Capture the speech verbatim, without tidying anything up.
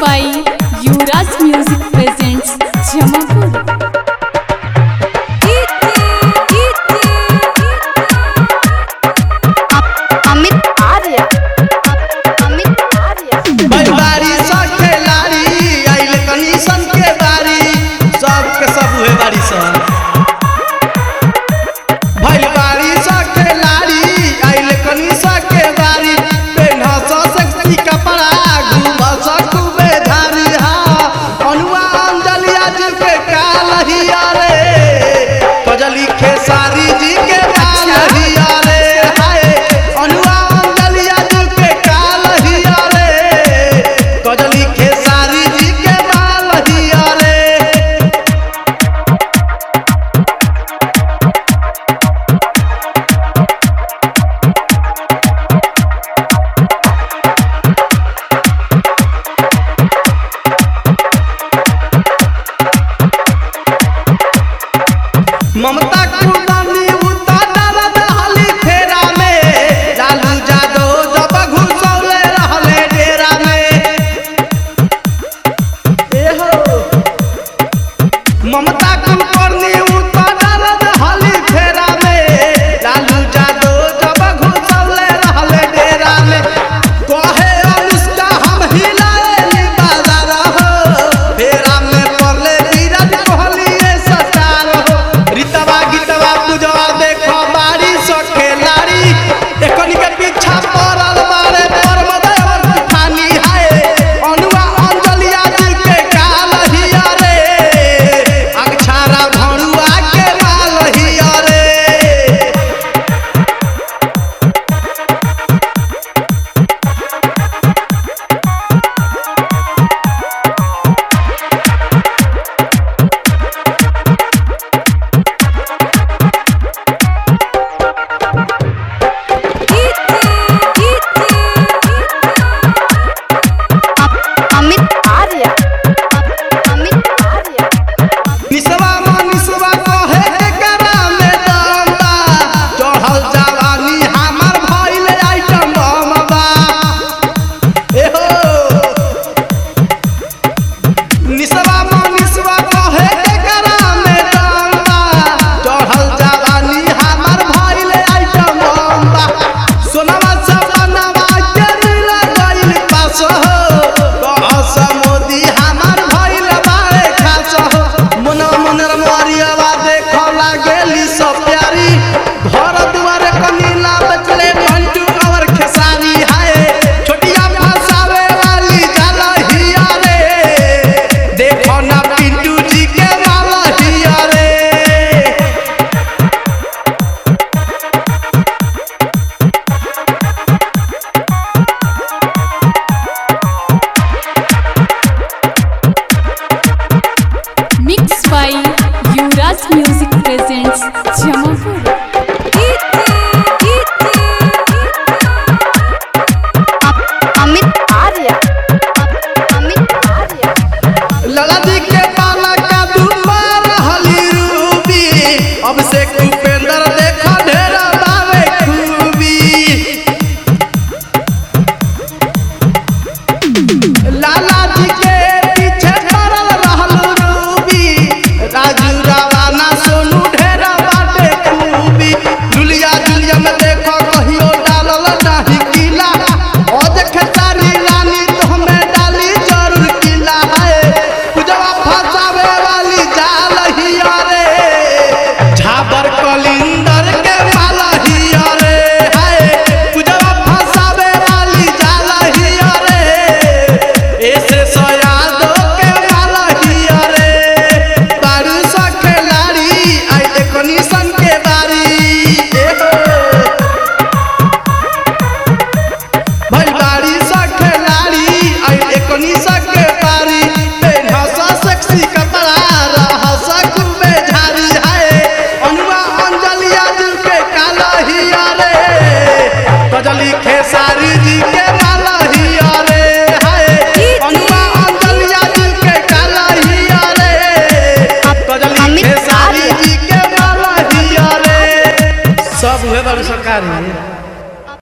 by Yuvraj Music presents Jamapur. Amit Arya. Amit Arya. बारी सब खेलाड़ी आइल कनीसन के बारी सब के सब हुए बारी सब भाई बारी सब खेलाड़ी आइल कनीसा के बारी पेन्हा सा सेक्सी कपड़ा घूमा सा खूबे धारी हा अनुआ अंजलिया जी के कालहिया रे कजली खेसारी जी के कालहिया रे हाय अनुआ अंजलिया जी के कालहिया रे कजली खेसारी जी के कालहिया रे ममता कुर्बानी उतार रहली फेरा में लालू यादव जब घुसौले रहले डेरा में ए हो ममता कुर्बानी उतार रहली फेरा में लालू यादव जब घुसौले रहले डेरा में कहे अनुष्का हम हिलाएली बाजार हो फेरा में पड़ले विराट कोहली सटार हो रीतवा गीतवा पूजवा देखो बारी सो खेलाड़ी एकनी के पीछा पड़ल बारे परमदेव तूफानी हाय अनुआ अंजलिया जी के कालहिया रे अक्षरा भणुआ के मालहिया रे Amit Arya. Amit Arya. निसवा मनिसवा कहे के करा में दम्बा चढ़ल जवानी हमर भइल आइटम बमबा ए हो निसवा मनिसवा कहे के करा में दम्बा चढ़ल जवानी हमर भइल आइटम बमबा सोनवा सपनवा के मिल गइल पास हो कहस मोदी हमर भइल बारे खास हो मन मनर मोरियावा देखो लागेली सब प्यारी घर दुआरे कनीला बचले मंटू और खेसारी हाय छोटिया फसावे वाली जालहिया रे देखो ना पिंटू जी के मालहिया रे Mixed by Yuvraj Music presents Jamapur. Amit Arya. Amit Arya. लला जी के पाला का दुबार हली रूबी अब से उपेंद्र देखा ढेरा बावे खूबी लाला जी के पीछे पड़ल रहल रूबी राजू रवाना सोनू ढेरा बाटे खूबी दुलिया दुलिया में देखो कहियो डालल नाही किला ओ देखे तारी रानी तो हमें डाली जरूर किला है पूजवा फसावे वाली जालहिया रे झाबर कलिंदर के मालहिया रे हाय पूजवा फसावे वाली जालहिया रे ऐसे सयादो के मालहिया रे बारू सा खेलाड़ी आई देखनी सन के बारी ए हो भाई बारी सा खेलाड़ी आई एकनी सा के बारी पेन्हा सा सेक्सी कपड़ा रहा सा खूबे झारी हाय अनुआ अंजलिया जी के कालहिया रे कजली खेसारी